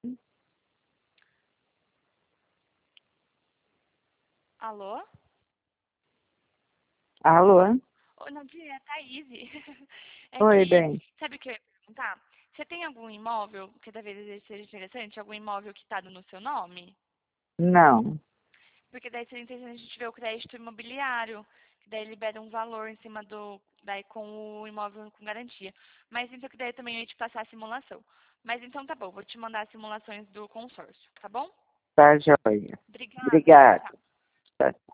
Alô? Alô? Ô, Nadia, é a Thaís. É Oi, que, bem. sabe o que eu ia perguntar? Você tem algum imóvel, que talvez seja interessante, algum imóvel que está no seu nome? Não. Porque daí seria interessante a gente ver o crédito imobiliário, que daí libera um valor em cima daí com o imóvel com garantia. Mas então que daí também eu ia te passar a simulação. Mas então tá bom, vou te mandar as simulações do consórcio, tá bom? Tá joia. Obrigada, tchau, Obrigada. tchau. Tchau.